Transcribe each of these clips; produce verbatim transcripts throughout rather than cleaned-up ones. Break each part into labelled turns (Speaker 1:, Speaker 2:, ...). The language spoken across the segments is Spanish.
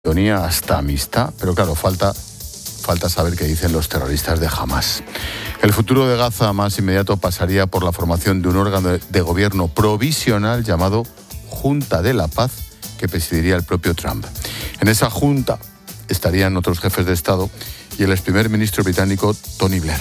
Speaker 1: hasta amistad, pero claro, falta, falta saber qué dicen los terroristas de Hamás. El futuro de Gaza más inmediato pasaría por la formación de un órgano de gobierno provisional llamado Junta de la Paz, que presidiría el propio Trump. En esa junta estarían otros jefes de Estado y el ex primer ministro británico Tony Blair.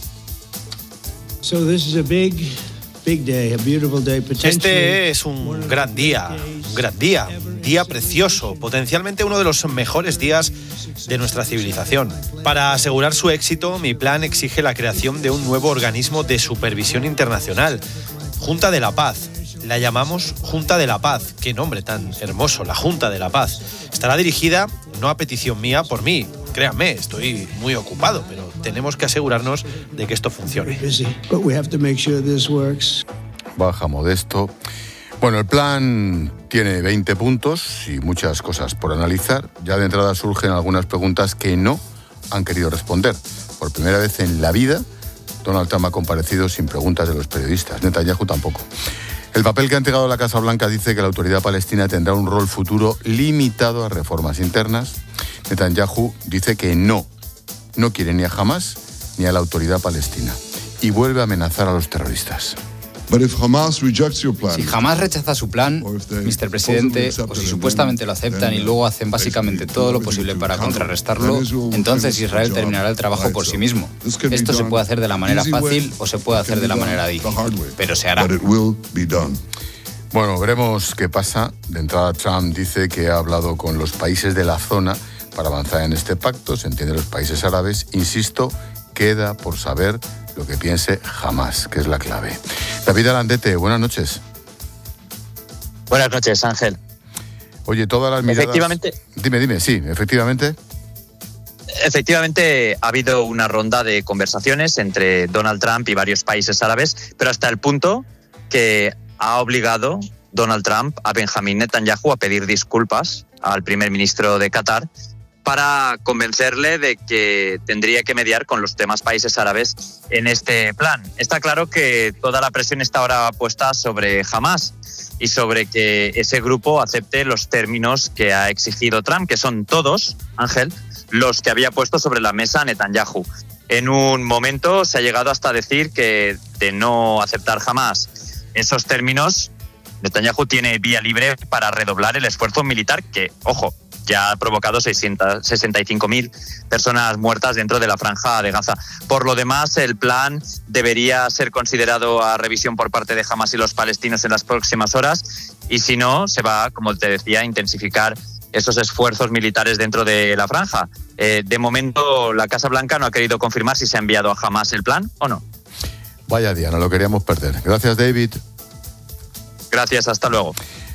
Speaker 2: So this is a big, big day, a beautiful day.
Speaker 3: Este es un gran día, un gran día, un día precioso, potencialmente uno de los mejores días de nuestra civilización. Para asegurar su éxito, mi plan exige la creación de un nuevo organismo de supervisión internacional, Junta de la Paz. La llamamos Junta de la Paz. Qué nombre tan hermoso, la Junta de la Paz. Estará dirigida, no a petición mía, por mí. Créanme, estoy muy ocupado, pero tenemos que asegurarnos de que esto funcione.
Speaker 1: Baja Modesto. Bueno, el plan tiene veinte puntos y muchas cosas por analizar. Ya de entrada surgen algunas preguntas que no han querido responder. Por primera vez en la vida, Donald Trump ha comparecido sin preguntas de los periodistas. Netanyahu tampoco. El papel que ha entregado la Casa Blanca dice que la autoridad palestina tendrá un rol futuro limitado a reformas internas. Netanyahu dice que no, no quiere ni a Hamás ni a la autoridad palestina y vuelve a amenazar a los terroristas.
Speaker 4: Si Hamás rechaza su plan, mister Presidente, o si supuestamente lo aceptan y luego hacen básicamente todo lo posible para contrarrestarlo, entonces Israel terminará el trabajo por sí mismo. Esto se puede hacer de la manera fácil o se puede hacer de la manera difícil, pero se hará.
Speaker 1: Bueno, veremos qué pasa. De entrada, Trump dice que ha hablado con los países de la zona para avanzar en este pacto. Se entiende los países árabes. Insisto, queda por saber lo que piense Hamás, que es la clave. David Alandete, buenas noches.
Speaker 5: Buenas noches, Ángel.
Speaker 1: Oye, todas las miradas...
Speaker 5: Efectivamente...
Speaker 1: Dime, dime, sí, efectivamente...
Speaker 5: Efectivamente, ha habido una ronda de conversaciones entre Donald Trump y varios países árabes, pero hasta el punto que ha obligado Donald Trump a Benjamín Netanyahu a pedir disculpas al primer ministro de Qatar para convencerle de que tendría que mediar con los demás países árabes en este plan. Está claro que toda la presión está ahora puesta sobre Hamás y sobre que ese grupo acepte los términos que ha exigido Trump, que son todos, Ángel, los que había puesto sobre la mesa Netanyahu. En un momento se ha llegado hasta decir que de no aceptar Hamás esos términos, Netanyahu tiene vía libre para redoblar el esfuerzo militar que, ojo, ya ha provocado seiscientas sesenta y cinco mil personas muertas dentro de la franja de Gaza. Por lo demás, el plan debería ser considerado a revisión por parte de Hamás y los palestinos en las próximas horas, y si no, se va, como te decía, a intensificar esos esfuerzos militares dentro de la franja. Eh, de momento, la Casa Blanca no ha querido confirmar si se ha enviado a Hamás el plan o no.
Speaker 1: Vaya día, no lo queríamos perder. Gracias, David.
Speaker 5: Gracias, hasta luego.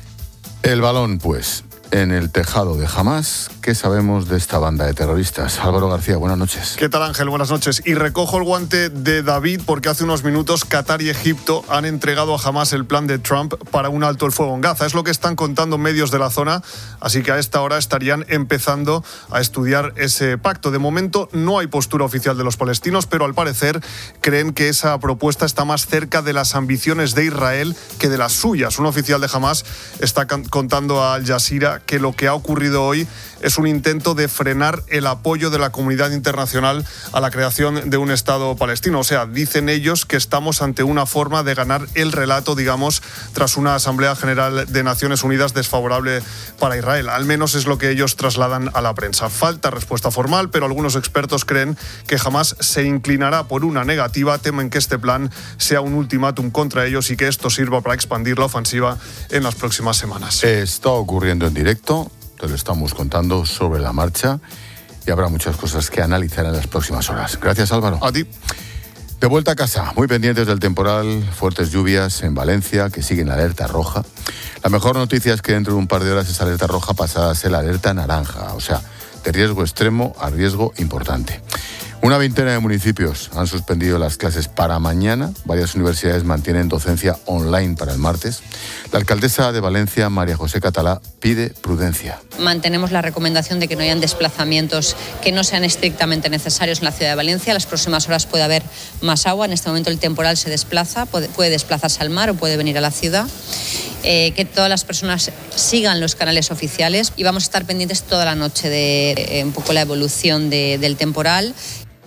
Speaker 1: El balón, pues, en el tejado de Hamás. ¿Qué sabemos de esta banda de terroristas? Álvaro García, buenas noches.
Speaker 6: ¿Qué tal, Ángel? Buenas noches. Y recojo el guante de David porque hace unos minutos Qatar y Egipto han entregado a Hamás el plan de Trump para un alto el fuego en Gaza. Es lo que están contando medios de la zona, así que a esta hora estarían empezando a estudiar ese pacto. De momento no hay postura oficial de los palestinos, pero al parecer creen que esa propuesta está más cerca de las ambiciones de Israel que de las suyas. Un oficial de Hamás está contando a Al Jazeera que lo que ha ocurrido hoy es un intento de frenar el apoyo de la comunidad internacional a la creación de un Estado palestino. O sea, dicen ellos que estamos ante una forma de ganar el relato, digamos, tras una Asamblea General de Naciones Unidas desfavorable para Israel. Al menos es lo que ellos trasladan a la prensa. Falta respuesta formal, pero algunos expertos creen que jamás se inclinará por una negativa. Temen que este plan sea un ultimátum contra ellos y que esto sirva para expandir la ofensiva en las próximas semanas.
Speaker 1: Está ocurriendo en directo. Te lo estamos contando sobre la marcha y habrá muchas cosas que analizar en las próximas horas. Gracias, Álvaro.
Speaker 6: A ti.
Speaker 1: De vuelta a casa, muy pendientes del temporal, fuertes lluvias en Valencia, que siguen alerta roja. La mejor noticia es que dentro de un par de horas esa alerta roja pasará a ser la alerta naranja, o sea, de riesgo extremo a riesgo importante. Una veintena de municipios han suspendido las clases para mañana. Varias universidades mantienen docencia online para el martes. La alcaldesa de Valencia, María José Catalá, pide prudencia.
Speaker 7: Mantenemos la recomendación de que no hayan desplazamientos que no sean estrictamente necesarios en la ciudad de Valencia. En las próximas horas puede haber más agua. En este momento el temporal se desplaza, puede, puede desplazarse al mar o puede venir a la ciudad. eh, que todas las personas sigan los canales oficiales y vamos a estar pendientes toda la noche de eh, un poco la evolución de, del temporal.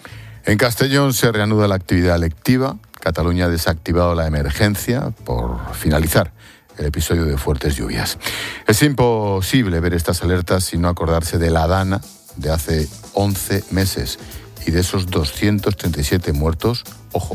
Speaker 1: En Castellón se reanuda la actividad lectiva. Cataluña ha desactivado la emergencia por finalizar el episodio de fuertes lluvias. Es imposible ver estas alertas sin no acordarse de la Dana de hace once meses y de esos doscientos treinta y siete muertos, ojo,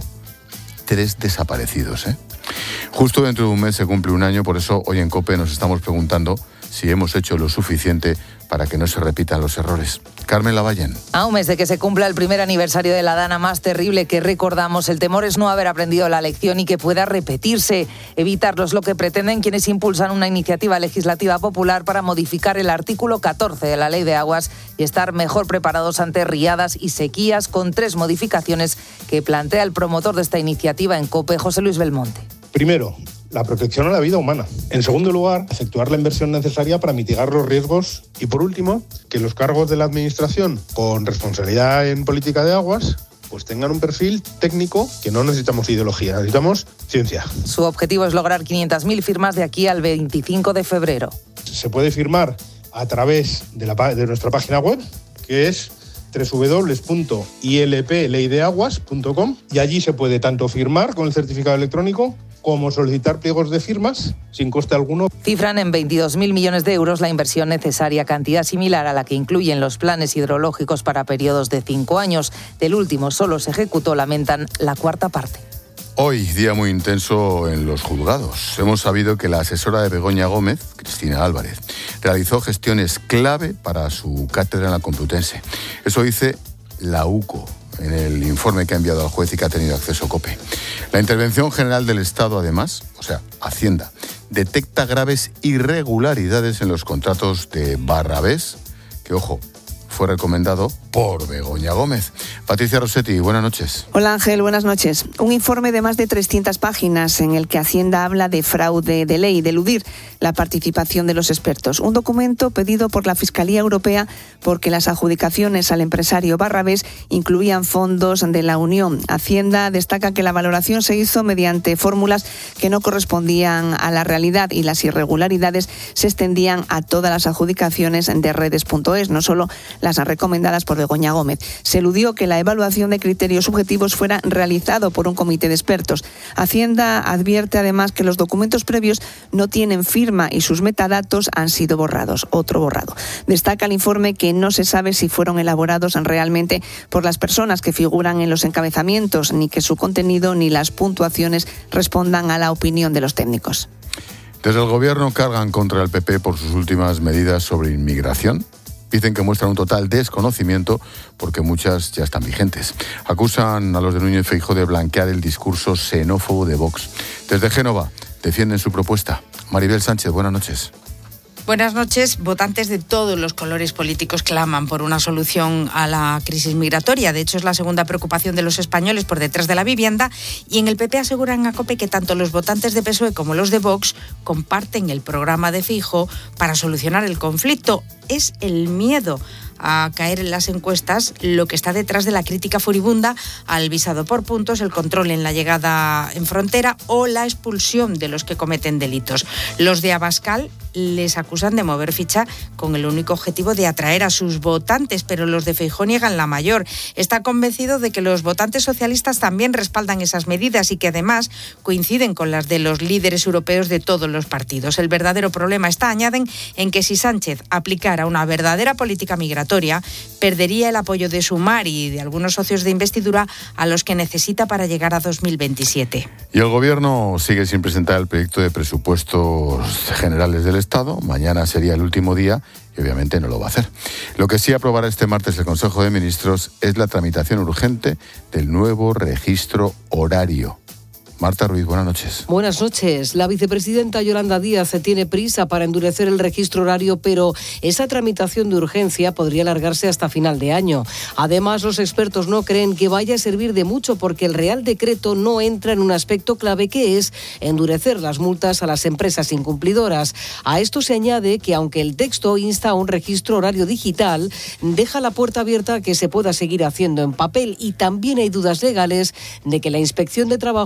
Speaker 1: tres desaparecidos, ¿eh? Justo dentro de un mes se cumple un año, por eso hoy en COPE nos estamos preguntando si hemos hecho lo suficiente para que no se repitan los errores. Carmen Lavallén.
Speaker 8: A un mes de que se cumpla el primer aniversario de la Dana más terrible que recordamos, el temor es no haber aprendido la lección y que pueda repetirse. Evitarlo es lo que pretenden quienes impulsan una iniciativa legislativa popular para modificar el artículo catorce de la Ley de Aguas y estar mejor preparados ante riadas y sequías, con tres modificaciones que plantea el promotor de esta iniciativa en COPE, José Luis Belmonte.
Speaker 9: Primero, la protección a la vida humana. En segundo lugar, efectuar la inversión necesaria para mitigar los riesgos. Y por último, que los cargos de la Administración con responsabilidad en política de aguas pues tengan un perfil técnico, que no necesitamos ideología, necesitamos ciencia.
Speaker 8: Su objetivo es lograr quinientas mil firmas de aquí al veinticinco de febrero.
Speaker 9: Se puede firmar a través de, la, de nuestra página web, que es doble u doble u doble u punto i l p ley de aguas punto com, y allí se puede tanto firmar con el certificado electrónico como solicitar pliegos de firmas sin coste alguno.
Speaker 8: Cifran en veintidós mil millones de euros la inversión necesaria, cantidad similar a la que incluyen los planes hidrológicos para periodos de cinco años. Del último solo se ejecutó, lamentan, la cuarta parte.
Speaker 1: Hoy, día muy intenso en los juzgados. Hemos sabido que la asesora de Begoña Gómez, Cristina Álvarez, realizó gestiones clave para su cátedra en la Complutense. Eso dice la U C O en el informe que ha enviado al juez y que ha tenido acceso COPE. La Intervención General del Estado, además, o sea, Hacienda, detecta graves irregularidades en los contratos de Barrabés, que, ojo, fue recomendado por Begoña Gómez. Patricia Rossetti, buenas noches.
Speaker 10: Hola Ángel, buenas noches. Un informe de más de trescientas páginas en el que Hacienda habla de fraude de ley, de eludir la participación de los expertos. Un documento pedido por la Fiscalía Europea porque las adjudicaciones al empresario Barrabés incluían fondos de la Unión. Hacienda destaca que la valoración se hizo mediante fórmulas que no correspondían a la realidad y las irregularidades se extendían a todas las adjudicaciones de redes punto es, no solo las recomendadas por Begoña Gómez. Se eludió que la evaluación de criterios subjetivos fuera realizado por un comité de expertos. Hacienda advierte además que los documentos previos no tienen firma y sus metadatos han sido borrados. Otro borrado. Destaca el informe que no se sabe si fueron elaborados realmente por las personas que figuran en los encabezamientos, ni que su contenido ni las puntuaciones respondan a la opinión de los técnicos.
Speaker 1: Desde el Gobierno cargan contra el P P por sus últimas medidas sobre inmigración. Dicen que muestran un total desconocimiento porque muchas ya están vigentes. Acusan a los de Núñez Feijóo de blanquear el discurso xenófobo de Vox. Desde Génova defienden su propuesta. Maribel Sánchez, buenas noches.
Speaker 11: Buenas noches. Votantes de todos los colores políticos claman por una solución a la crisis migratoria. De hecho, es la segunda preocupación de los españoles por detrás de la vivienda. Y en el P P aseguran a COPE que tanto los votantes de P S O E como los de Vox comparten el programa de Feijóo para solucionar el conflicto. Es el miedo a caer en las encuestas lo que está detrás de la crítica furibunda al visado por puntos, el control en la llegada en frontera o la expulsión de los que cometen delitos. Los de Abascal les acusan de mover ficha con el único objetivo de atraer a sus votantes, pero los de Feijóo niegan la mayor. Está convencido de que los votantes socialistas también respaldan esas medidas y que además coinciden con las de los líderes europeos de todos los partidos. El verdadero problema está, añaden, en que si Sánchez aplicara una verdadera política migratoria, perdería el apoyo de Sumar y de algunos socios de investidura a los que necesita para llegar a dos mil veintisiete.
Speaker 1: Y el Gobierno sigue sin presentar el proyecto de presupuestos generales del Estado. Mañana sería el último día y obviamente no lo va a hacer. Lo que sí aprobará este martes el Consejo de Ministros es la tramitación urgente del nuevo registro horario. Marta Ruiz, buenas noches.
Speaker 12: Buenas noches. La vicepresidenta Yolanda Díaz tiene prisa para endurecer el registro horario, pero esa tramitación de urgencia podría alargarse hasta final de año. Además, los expertos no creen que vaya a servir de mucho porque el Real Decreto no entra en un aspecto clave que es endurecer las multas a las empresas incumplidoras. A esto se añade que aunque el texto insta a un registro horario digital, deja la puerta abierta a que se pueda seguir haciendo en papel y también hay dudas legales de que la Inspección de Trabajo pueda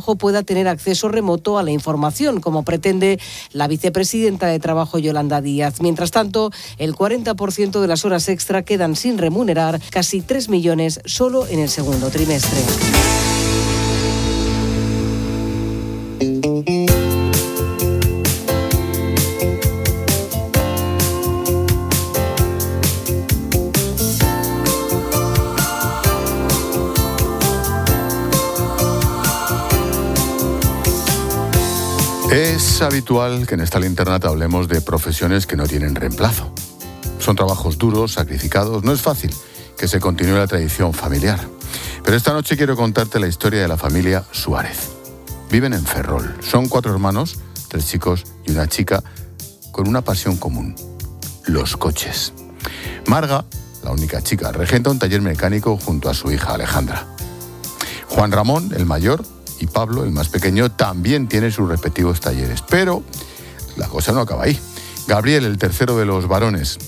Speaker 12: tener acceso remoto a la información, como pretende la vicepresidenta de Trabajo, Yolanda Díaz. Mientras tanto, el cuarenta por ciento de las horas extra quedan sin remunerar, casi tres millones solo en el segundo trimestre.
Speaker 1: Es habitual que en esta linterna te hablemos de profesiones que no tienen reemplazo. Son trabajos duros, sacrificados. No es fácil que se continúe la tradición familiar. Pero esta noche quiero contarte la historia de la familia Suárez. Viven en Ferrol. Son cuatro hermanos, tres chicos y una chica, con una pasión común: los coches. Marga, la única chica, regenta un taller mecánico junto a su hija Alejandra. Juan Ramón, el mayor, y Pablo, el más pequeño, también tiene sus respectivos talleres. Pero la cosa no acaba ahí. Gabriel, el tercero de los varones,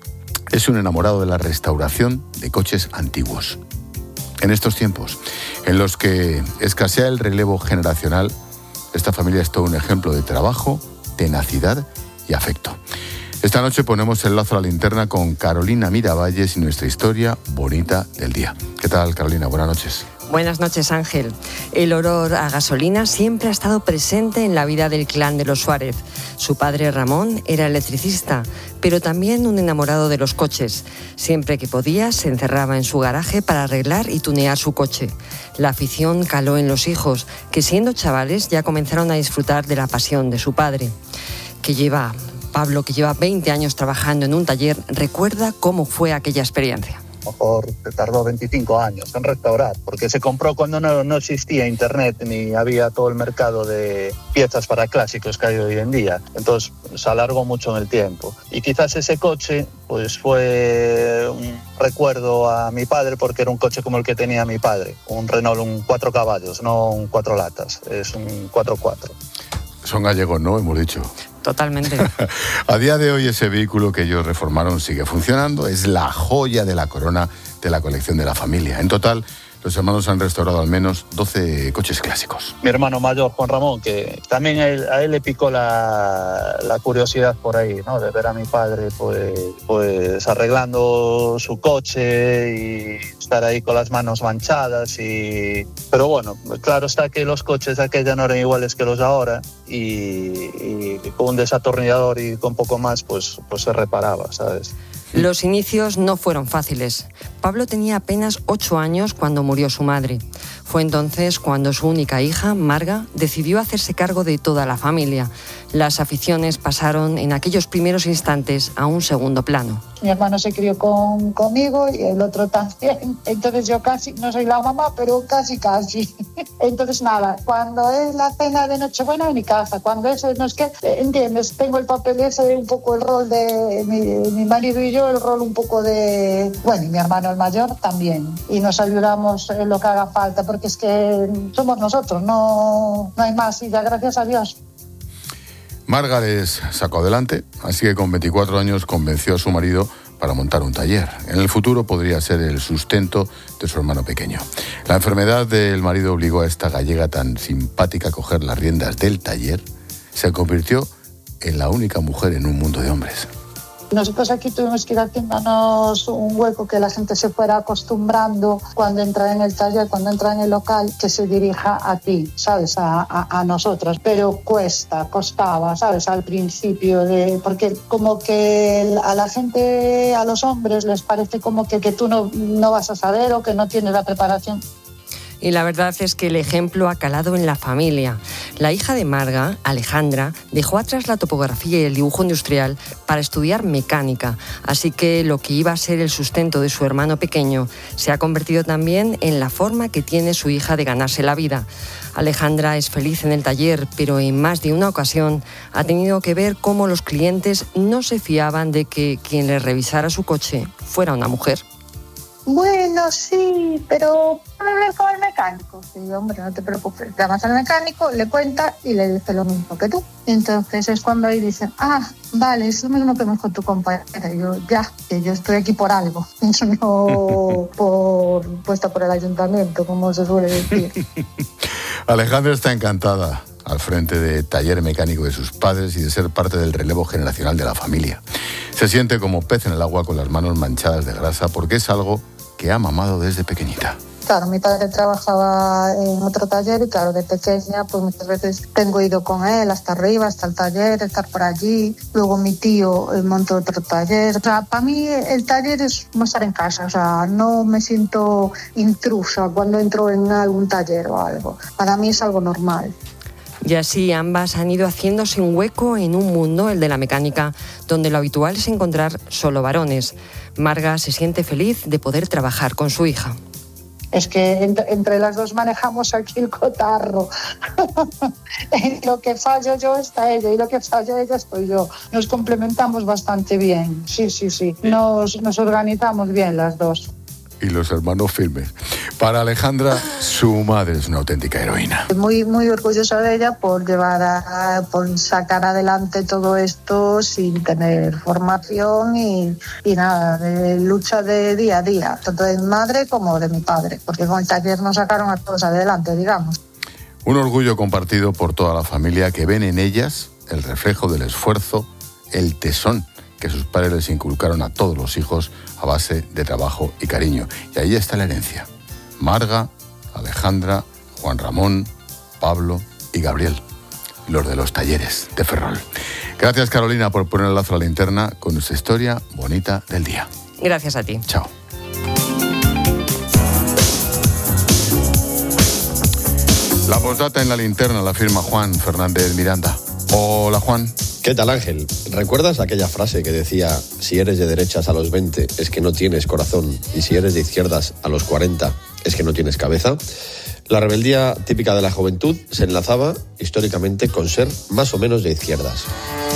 Speaker 1: es un enamorado de la restauración de coches antiguos. En estos tiempos, en los que escasea el relevo generacional, esta familia es todo un ejemplo de trabajo, tenacidad y afecto. Esta noche ponemos el lazo a la linterna con Carolina Miravalles y nuestra historia bonita del día. ¿Qué tal, Carolina? Buenas noches.
Speaker 13: Buenas noches, Ángel. El olor a gasolina siempre ha estado presente en la vida del clan de los Suárez. Su padre Ramón era electricista, pero también un enamorado de los coches. Siempre que podía, se encerraba en su garaje para arreglar y tunear su coche. La afición caló en los hijos, que siendo chavales ya comenzaron a disfrutar de la pasión de su padre. Que lleva, Pablo, que lleva veinte años trabajando en un taller, recuerda cómo fue aquella experiencia.
Speaker 14: Mejor te tardó veinticinco años en restaurar, porque se compró cuando no, no existía internet ni había todo el mercado de piezas para clásicos que hay hoy en día. Entonces se alargó mucho en el tiempo. Y quizás ese coche pues fue un recuerdo a mi padre, porque era un coche como el que tenía mi padre, un Renault, un cuatro caballos, no un cuatro latas, es un cuatro cuatro.
Speaker 1: Son gallegos, ¿no? Hemos dicho.
Speaker 13: Totalmente.
Speaker 1: A día de hoy ese vehículo que ellos reformaron sigue funcionando. Es la joya de la corona de la colección de la familia. En total, los hermanos han restaurado al menos doce coches clásicos.
Speaker 14: Mi hermano mayor, Juan Ramón, que también a él, a él le picó la, la curiosidad por ahí, ¿no? De ver a mi padre pues, pues arreglando su coche y estar ahí con las manos manchadas. Y... Pero bueno, claro está que los coches de aquella no eran iguales que los de ahora, y, y con un desatornillador y con poco más pues, pues se reparaba, ¿sabes?
Speaker 13: Los inicios no fueron fáciles. Pablo tenía apenas ocho años cuando murió su madre. Fue entonces cuando su única hija, Marga, decidió hacerse cargo de toda la familia. Las aficiones pasaron en aquellos primeros instantes a un segundo plano.
Speaker 15: Mi hermano se crió con, conmigo y el otro también. Entonces yo casi, no soy la mamá, pero casi, casi. Entonces nada, cuando es la cena de Nochebuena en mi casa, cuando eso no es que, entiendes, tengo el papel ese, un poco el rol de mi, mi marido y yo, el rol un poco de, bueno, y mi hermano el mayor también. Y nos ayudamos en lo que haga falta, porque es que somos nosotros, no, no hay más, y ya gracias a Dios.
Speaker 1: Marga les sacó adelante, así que con veinticuatro años convenció a su marido para montar un taller. En el futuro podría ser el sustento de su hermano pequeño. La enfermedad del marido obligó a esta gallega tan simpática a coger las riendas del taller. Se convirtió en la única mujer en un mundo de hombres.
Speaker 15: Nosotros aquí tuvimos que ir haciéndonos un hueco, que la gente se fuera acostumbrando cuando entra en el taller, cuando entra en el local, que se dirija a ti, ¿sabes? A, a, a nosotros. Pero cuesta, costaba, ¿sabes? Al principio, de, porque como que a la gente, a los hombres, les parece como que, que tú no, no vas a saber o que no tienes la preparación.
Speaker 13: Y la verdad es que el ejemplo ha calado en la familia. La hija de Marga, Alejandra, dejó atrás la topografía y el dibujo industrial para estudiar mecánica, así que lo que iba a ser el sustento de su hermano pequeño se ha convertido también en la forma que tiene su hija de ganarse la vida. Alejandra es feliz en el taller, pero en más de una ocasión ha tenido que ver cómo los clientes no se fiaban de que quien le revisara su coche fuera una mujer.
Speaker 15: Bueno, sí, pero ¿puedo hablar con el mecánico? Sí, hombre, no te preocupes. Llamas al mecánico, le cuentas y le dice lo mismo que tú. Entonces es cuando ahí dicen, ah, vale, es lo mismo que me dijo tu compañera. Y yo, ya, que yo estoy aquí por algo, no por puesta por el ayuntamiento, como se suele decir.
Speaker 1: Alejandra está encantada al frente de taller mecánico de sus padres y de ser parte del relevo generacional de la familia. Se siente como pez en el agua con las manos manchadas de grasa porque es algo que ha mamado desde pequeñita.
Speaker 15: Claro, mi padre trabajaba en otro taller y claro, de pequeña pues muchas veces tengo ido con él hasta arriba, hasta el taller, estar por allí. Luego mi tío montó otro taller. O sea, para mí el taller es como estar en casa. O sea, no me siento intrusa cuando entro en algún taller o algo. Para mí es algo normal.
Speaker 13: Y así ambas han ido haciéndose un hueco en un mundo, el de la mecánica, donde lo habitual es encontrar solo varones. Marga se siente feliz de poder trabajar con su hija.
Speaker 15: Es que entre, entre las dos manejamos aquí el cotarro. En lo que fallo yo está ella y lo que falla ella estoy yo. Nos complementamos bastante bien, sí, sí, sí. Nos, nos organizamos bien las dos.
Speaker 1: Y los hermanos firmes. Para Alejandra, su madre es una auténtica heroína.
Speaker 15: Muy, muy orgullosa de ella por llevar a, por sacar adelante todo esto sin tener formación y, y nada, de lucha de día a día, tanto de mi madre como de mi padre, porque con el taller nos sacaron a todos adelante, digamos.
Speaker 1: Un orgullo compartido por toda la familia que ven en ellas el reflejo del esfuerzo, el tesón que sus padres les inculcaron a todos los hijos a base de trabajo y cariño. Y ahí está la herencia. Marga, Alejandra, Juan Ramón, Pablo y Gabriel, los de los talleres de Ferrol. Gracias, Carolina, por poner el lazo a la linterna con nuestra historia bonita del día.
Speaker 13: Gracias a ti.
Speaker 1: Chao. La postdata en la linterna la firma Juan Fernández Miranda. Hola, Juan.
Speaker 16: ¿Qué tal, Ángel? ¿Recuerdas aquella frase que decía: si eres de derechas a los veinte es que no tienes corazón y si eres de izquierdas a los cuarenta es que no tienes cabeza? La rebeldía típica de la juventud se enlazaba históricamente con ser más o menos de izquierdas.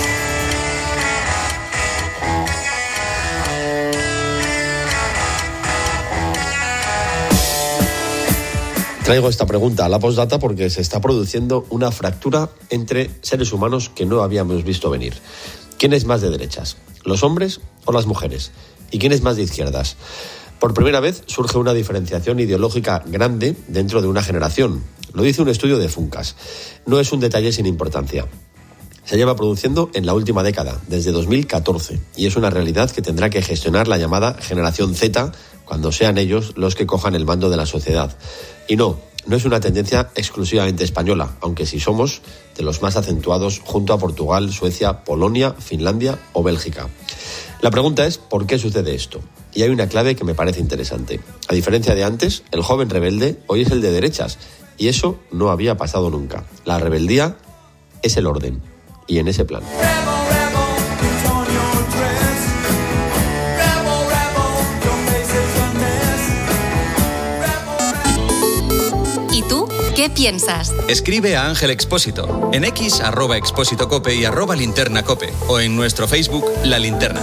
Speaker 16: Traigo esta pregunta a la postdata porque se está produciendo una fractura entre seres humanos que no habíamos visto venir. ¿Quién es más de derechas? ¿Los hombres o las mujeres? ¿Y quién es más de izquierdas? Por primera vez surge una diferenciación ideológica grande dentro de una generación. Lo dice un estudio de Funcas. No es un detalle sin importancia. Se lleva produciendo en la última década, desde dos mil catorce, y es una realidad que tendrá que gestionar la llamada generación Z cuando sean ellos los que cojan el mando de la sociedad. Y no, no es una tendencia exclusivamente española, aunque sí somos de los más acentuados junto a Portugal, Suecia, Polonia, Finlandia o Bélgica. La pregunta es, ¿por qué sucede esto? Y hay una clave que me parece interesante. A diferencia de antes, el joven rebelde hoy es el de derechas, y eso no había pasado nunca. La rebeldía es el orden, y en ese plan.
Speaker 17: ¿Qué piensas?
Speaker 18: Escribe a Ángel Expósito en X, arroba Expósito Cope y arroba Linterna Cope, o en nuestro Facebook, La Linterna.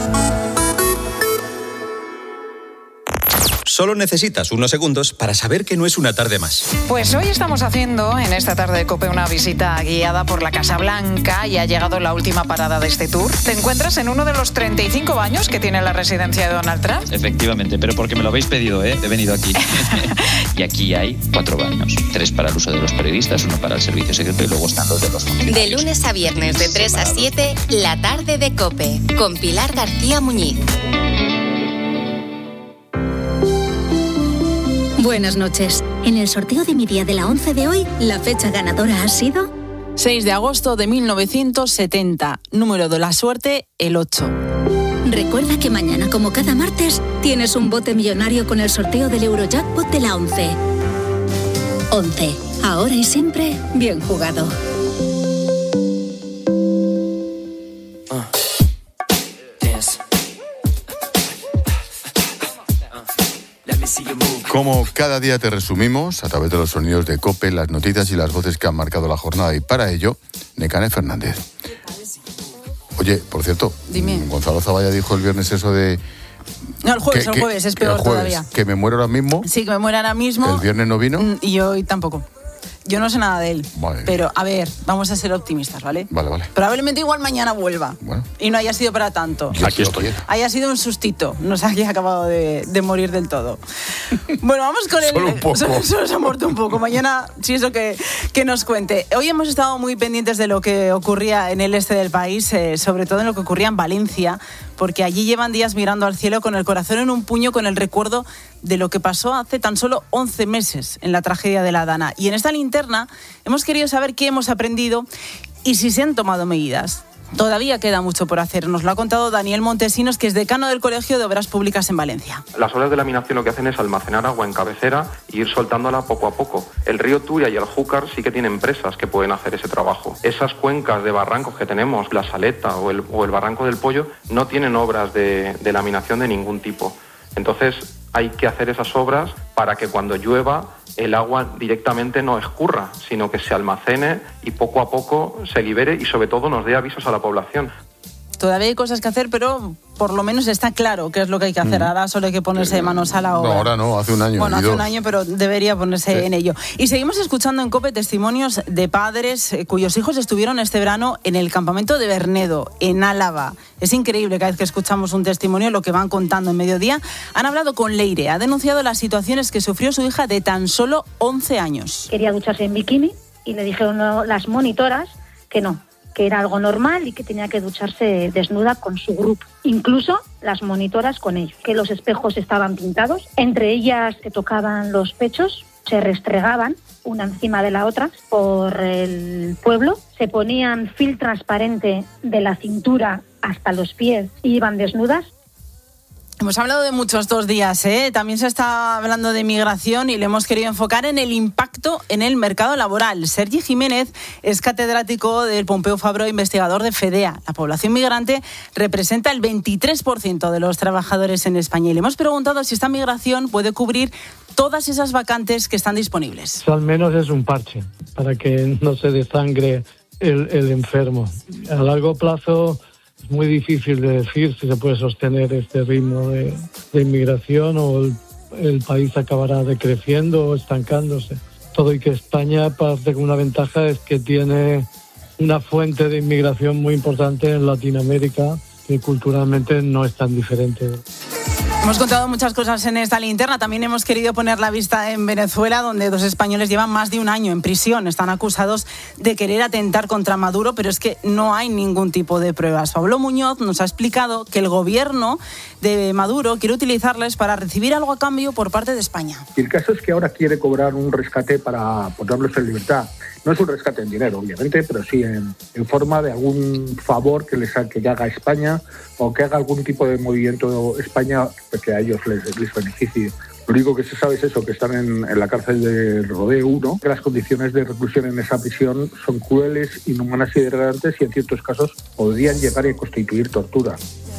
Speaker 18: Solo necesitas unos segundos para saber que no es una tarde más.
Speaker 11: Pues hoy estamos haciendo en esta tarde de COPE una visita guiada por la Casa Blanca y ha llegado la última parada de este tour. Te encuentras en uno de los treinta y cinco baños que tiene la residencia de Donald Trump.
Speaker 19: Efectivamente, pero porque me lo habéis pedido, ¿eh? He venido aquí. Y aquí hay cuatro baños. Tres para el uso de los periodistas, uno para el servicio secreto y luego están los de los funcionarios.
Speaker 17: De lunes a viernes de tres a siete, la tarde de COPE, con Pilar García Muñiz.
Speaker 20: Buenas noches. En el sorteo de mi día de la once de hoy, la fecha ganadora ha sido...
Speaker 21: seis de agosto de mil novecientos setenta. Número de la suerte, el ocho.
Speaker 20: Recuerda que mañana, como cada martes, tienes un bote millonario con el sorteo del Eurojackpot de la once. once. Ahora y siempre, bien jugado.
Speaker 1: Como cada día te resumimos, a través de los sonidos de COPE, las noticias y las voces que han marcado la jornada. Y para ello, Nekane Fernández. Oye, por cierto,
Speaker 11: Dime.
Speaker 1: Gonzalo Zavalla dijo el viernes eso de...
Speaker 21: No, el jueves,
Speaker 1: que,
Speaker 21: el jueves,
Speaker 1: que,
Speaker 21: es peor
Speaker 1: el jueves,
Speaker 21: todavía.
Speaker 1: Que me muero ahora mismo.
Speaker 21: Sí, que me muero ahora mismo.
Speaker 1: El viernes no vino.
Speaker 21: Y hoy tampoco. Yo no sé nada de él,
Speaker 1: Madre
Speaker 21: pero
Speaker 1: mía.
Speaker 21: a ver, vamos a ser optimistas, ¿vale?
Speaker 1: Vale, vale.
Speaker 21: Probablemente igual mañana vuelva
Speaker 1: Bueno.
Speaker 21: y no haya sido para tanto.
Speaker 1: Aquí estoy.
Speaker 21: Haya sido un sustito, no se haya acabado de, de morir del todo. Bueno, vamos con el...
Speaker 1: Solo un poco.
Speaker 21: Solo, solo se ha muerto un poco. Mañana, sí, eso que, que nos cuente. Hoy hemos estado muy pendientes de lo que ocurría en el este del país, eh, sobre todo en lo que ocurría en Valencia, porque allí llevan días mirando al cielo con el corazón en un puño, con el recuerdo de lo que pasó hace tan solo once meses en la tragedia de la Dana. Y en esta linterna hemos querido saber qué hemos aprendido y si se han tomado medidas. Todavía queda mucho por hacer. Nos lo ha contado Daniel Montesinos, que es decano del Colegio de Obras Públicas en Valencia.
Speaker 2: Las obras de laminación lo que hacen es almacenar agua en cabecera e ir soltándola poco a poco. El río Turia y el Júcar sí que tienen presas que pueden hacer ese trabajo. Esas cuencas de barrancos que tenemos, la Saleta o el, o el Barranco del Pollo, no tienen obras de, de laminación de ningún tipo. Entonces hay que hacer esas obras para que cuando llueva el agua directamente no escurra, sino que se almacene y poco a poco se libere y sobre todo nos dé avisos a la población.
Speaker 21: Todavía hay cosas que hacer, pero por lo menos está claro qué es lo que hay que hacer. Ahora solo hay que ponerse manos a la obra.
Speaker 1: No, ahora no, hace un año.
Speaker 21: Bueno,
Speaker 1: y
Speaker 21: hace
Speaker 1: dos.
Speaker 21: un año, pero debería ponerse
Speaker 1: Sí.
Speaker 21: en ello. Y seguimos escuchando en COPE testimonios de padres eh, cuyos hijos estuvieron este verano en el campamento de Bernedo, en Álava. Es increíble cada vez que escuchamos un testimonio lo que van contando en mediodía. Han hablado con Leire, ha denunciado las situaciones que sufrió su hija de tan solo once años.
Speaker 22: Quería ducharse en bikini y le dijeron no, las monitoras que no, que era algo normal y que tenía que ducharse desnuda con su grupo. Incluso las monitoras con ellos, que los espejos estaban pintados, entre ellas se tocaban los pechos, se restregaban una encima de la otra por el pueblo, se ponían film transparente de la cintura hasta los pies y iban desnudas.
Speaker 21: Hemos hablado de muchos estos días, ¿eh? También se está hablando de migración y le hemos querido enfocar en el impacto en el mercado laboral. Sergi Jiménez es catedrático del Pompeu Fabra, investigador de FEDEA. La población migrante representa el veintitrés por ciento de los trabajadores en España y le hemos preguntado si esta migración puede cubrir todas esas vacantes que están disponibles.
Speaker 23: Eso al menos es un parche para que no se desangre el, el enfermo. A largo plazo es muy difícil de decir si se puede sostener este ritmo de, de inmigración o el, el país acabará decreciendo o estancándose. Todo y que España parte con una ventaja es que tiene una fuente de inmigración muy importante en Latinoamérica que culturalmente no es tan diferente.
Speaker 21: Hemos contado muchas cosas en esta linterna. También hemos querido poner la vista en Venezuela, donde dos españoles llevan más de un año en prisión. Están acusados de querer atentar contra Maduro, pero es que no hay ningún tipo de pruebas. Pablo Muñoz nos ha explicado que el gobierno de Maduro quiere utilizarles para recibir algo a cambio por parte de España.
Speaker 24: Y el caso es que ahora quiere cobrar un rescate para ponerlos en libertad. No es un rescate en dinero, obviamente, pero sí en, en forma de algún favor que les que haga España o que haga algún tipo de movimiento España que a ellos les, les beneficie. Lo único que se sabe es eso, que están en, en la cárcel de Rodeo uno, que las condiciones de reclusión en esa prisión son crueles, inhumanas y degradantes y en ciertos casos podrían llegar a constituir tortura.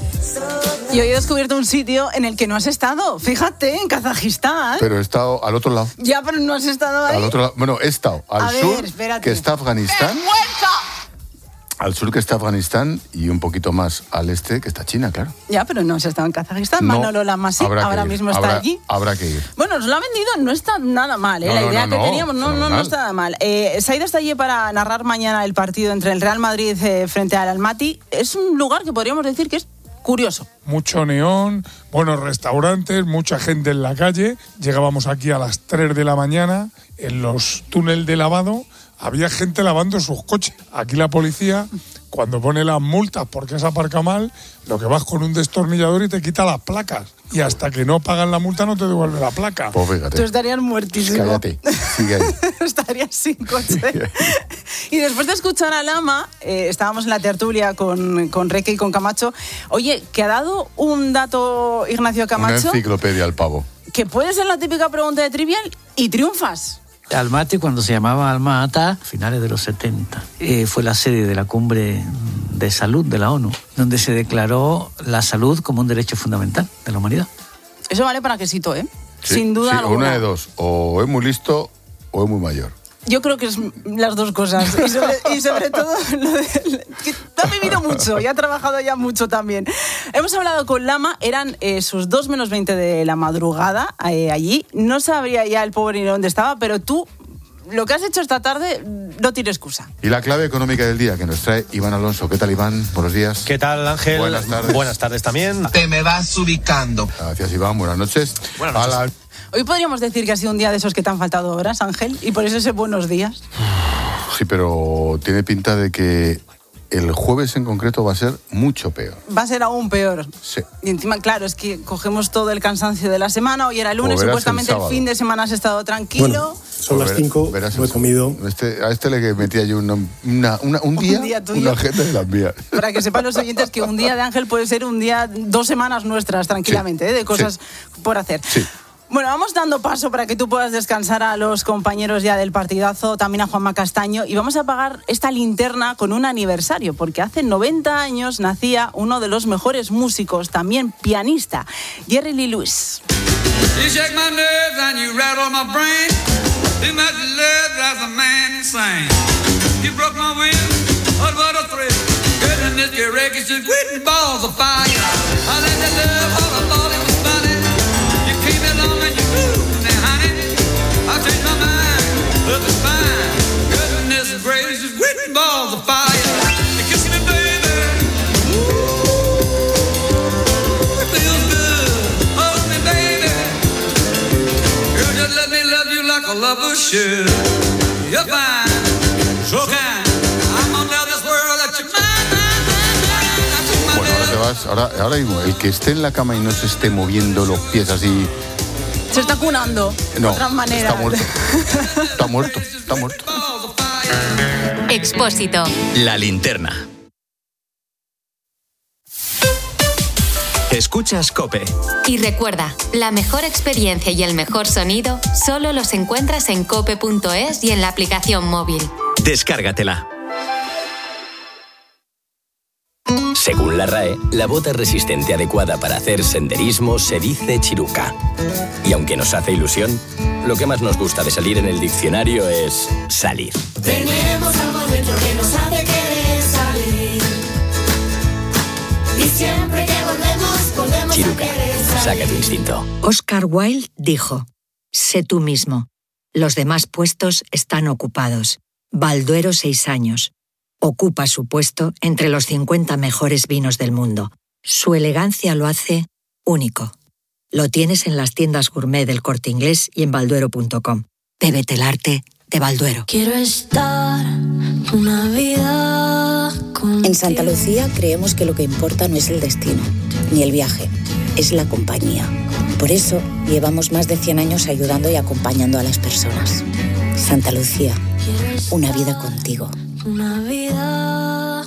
Speaker 21: Y hoy he descubierto un sitio en el que no has estado. Fíjate, en Kazajistán.
Speaker 1: Pero he estado al otro lado.
Speaker 21: Ya, pero no has estado ahí.
Speaker 1: Al otro lado. Bueno, he estado al
Speaker 21: A
Speaker 1: sur,
Speaker 21: ver, espérate.
Speaker 1: que está Afganistán.
Speaker 21: ¡He vuelto!
Speaker 1: Al sur, que está Afganistán, y un poquito más al este, que está China, claro.
Speaker 21: Ya, pero no has estado en Kazajistán.
Speaker 1: No,
Speaker 21: Manolo Lamassi
Speaker 1: habrá que
Speaker 21: ahora
Speaker 1: ir,
Speaker 21: mismo está
Speaker 1: habrá-
Speaker 21: allí.
Speaker 1: Habrá que ir.
Speaker 21: Bueno, nos lo ha vendido, no está nada mal, ¿eh?
Speaker 1: No,
Speaker 21: La
Speaker 1: no,
Speaker 21: idea
Speaker 1: no,
Speaker 21: que
Speaker 1: no,
Speaker 21: teníamos no, no, no
Speaker 1: fenomenal.
Speaker 21: está nada mal. Eh, Saida está allí para narrar mañana el partido entre el Real Madrid eh, frente al Almaty. Es un lugar que podríamos decir que es curioso.
Speaker 25: Mucho neón, buenos restaurantes, mucha gente en la calle. Llegábamos aquí a las tres de la mañana, en los túneles de lavado había gente lavando sus coches. Aquí la policía, cuando pone las multas porque has aparcado mal, lo que vas con un destornillador y te quita las placas. Y hasta que no pagan la multa no te devuelve la placa.
Speaker 1: Pues fíjate.
Speaker 21: Tú estarías muertísimo.
Speaker 1: Cállate, sigue ahí.
Speaker 21: Estarías sin coche. Y después de escuchar a Lama, eh, estábamos en la tertulia con, con Reque y con Camacho. Oye, que ha dado un dato Ignacio
Speaker 1: Una
Speaker 21: Camacho,
Speaker 1: enciclopedia al pavo.
Speaker 21: que puede ser la típica pregunta de Trivial y triunfas.
Speaker 26: Almaty, cuando se llamaba Alma-Ata, finales de los setenta, eh, fue la sede de la cumbre de salud de la ONU, donde se declaró la salud como un derecho fundamental de la humanidad.
Speaker 21: Eso vale para quesito, ¿eh?
Speaker 1: Sí,
Speaker 21: Sin duda
Speaker 1: sí,
Speaker 21: alguna.
Speaker 1: una de dos. O es muy listo o es muy mayor.
Speaker 21: Yo creo que es las dos cosas. Y sobre, y sobre todo, lo de, que ha vivido mucho y ha trabajado ya mucho también. Hemos hablado con Lama, eran eh, sus dos menos veinte de la madrugada eh, allí. No sabría ya el pobre ni dónde estaba, pero tú lo que has hecho esta tarde no tiene excusa.
Speaker 1: Y la clave económica del día que nos trae Iván Alonso. ¿Qué tal, Iván? Buenos días.
Speaker 3: ¿Qué tal, Ángel?
Speaker 1: Buenas tardes.
Speaker 3: Buenas tardes también.
Speaker 4: Te me vas ubicando.
Speaker 1: Gracias, Iván. Buenas noches.
Speaker 3: Buenas noches.
Speaker 1: A la...
Speaker 21: Hoy podríamos decir que ha sido un día de esos que te han faltado horas, Ángel, y por eso ese buenos días.
Speaker 1: Sí, pero tiene pinta de que el jueves en concreto va a ser mucho peor.
Speaker 21: Va a ser aún peor.
Speaker 1: Sí.
Speaker 21: Y encima, claro, es que cogemos todo el cansancio de la semana. Hoy era lunes, supuestamente el, el fin de semana has estado tranquilo.
Speaker 5: Bueno, son las cinco, no he comido.
Speaker 1: Este, a este le metía yo una, una, una, un día,
Speaker 21: un día tuyo,
Speaker 1: una agenda de las mías.
Speaker 21: Para que sepan los oyentes que un día de Ángel puede ser un día, dos semanas nuestras tranquilamente, sí, ¿eh? de cosas sí. por hacer.
Speaker 1: Sí.
Speaker 21: Bueno, vamos dando paso para que tú puedas descansar a los compañeros ya del partidazo, también a Juanma Castaño, y vamos a apagar esta linterna con un aniversario, porque hace noventa años nacía uno de los mejores músicos, también pianista, Jerry Lee Lewis.
Speaker 1: Bueno, ahora te vas, ahora, ahora mismo, el que esté en la cama y no se esté moviendo los pies así...
Speaker 21: Se está cunando, de
Speaker 1: no,
Speaker 21: otra manera.
Speaker 1: Está muerto, está muerto, está muerto.
Speaker 17: Expósito.
Speaker 18: La linterna. Escuchas COPE.
Speaker 17: Y recuerda, la mejor experiencia y el mejor sonido solo los encuentras en cope punto es y en la aplicación móvil.
Speaker 18: Descárgatela.
Speaker 6: Según la R A E, la bota resistente adecuada para hacer senderismo se dice chiruca. Y aunque nos hace ilusión, lo que más nos gusta de salir en el diccionario es salir.
Speaker 7: Tenemos algo dentro que nos hace querer salir. Y siempre que volvemos, volvemos
Speaker 6: Chiruca,
Speaker 7: a querer salir.
Speaker 6: saca tu instinto.
Speaker 9: Oscar Wilde dijo: sé tú mismo. Los demás puestos están ocupados. Balduero, seis años. Ocupa su puesto entre los cincuenta mejores vinos del mundo. Su elegancia lo hace único. Lo tienes en las tiendas gourmet del Corte Inglés y en balduero punto com. Bébete el arte de Balduero.
Speaker 7: Quiero estar una vida contigo.
Speaker 27: En Santa Lucía creemos que lo que importa no es el destino, ni el viaje, es la compañía. Por eso llevamos más de cien años ayudando y acompañando a las personas. Santa Lucía, una vida contigo.
Speaker 7: Una vida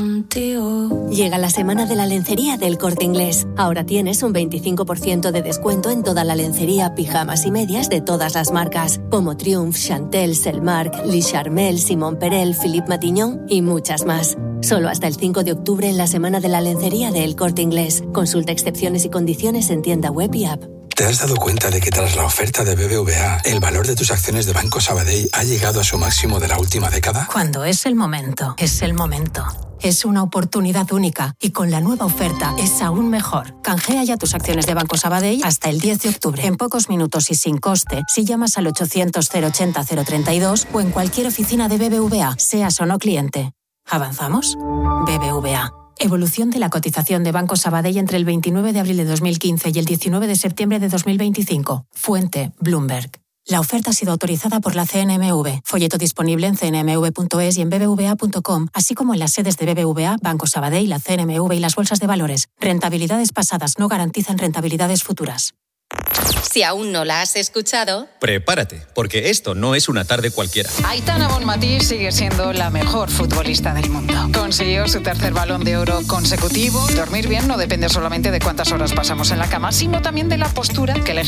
Speaker 7: contigo.
Speaker 28: Llega la semana de la lencería del Corte Inglés. Ahora tienes un veinticinco por ciento de descuento en toda la lencería, pijamas y medias de todas las marcas, como Triumph, Chantel, Selmark, Le Charmel, Simon Perel, Philippe Matignon y muchas más. Solo hasta el cinco de octubre en la semana de la lencería del Corte Inglés. Consulta excepciones y condiciones en tienda web y app.
Speaker 29: ¿Te has dado cuenta de que tras la oferta de B B V A, el valor de tus acciones de Banco Sabadell ha llegado a su máximo de la última década?
Speaker 30: Cuando es el momento, es el momento. Es una oportunidad única y con la nueva oferta es aún mejor. Canjea ya tus acciones de Banco Sabadell hasta el diez de octubre. En pocos minutos y sin coste, si llamas al ochocientos, cero ochenta, cero treinta y dos o en cualquier oficina de B B V A, seas o no cliente. ¿Avanzamos? B B V A. Evolución de la cotización de Banco Sabadell entre el veintinueve de abril de dos mil quince y el diecinueve de septiembre de dos mil veinticinco. Fuente, Bloomberg. La oferta ha sido autorizada por la C N M V. Folleto disponible en c n m v punto es y en b b v a punto com, así como en las sedes de B B V A, Banco Sabadell, la C N M V y las bolsas de valores. Rentabilidades pasadas no garantizan rentabilidades futuras.
Speaker 17: Si aún no la has escuchado,
Speaker 18: prepárate, porque esto no es una tarde cualquiera.
Speaker 31: Aitana Bonmatí sigue siendo la mejor futbolista del mundo. Consiguió su tercer Balón de Oro consecutivo. Dormir bien no depende solamente de cuántas horas pasamos en la cama, sino también de la postura que elegimos.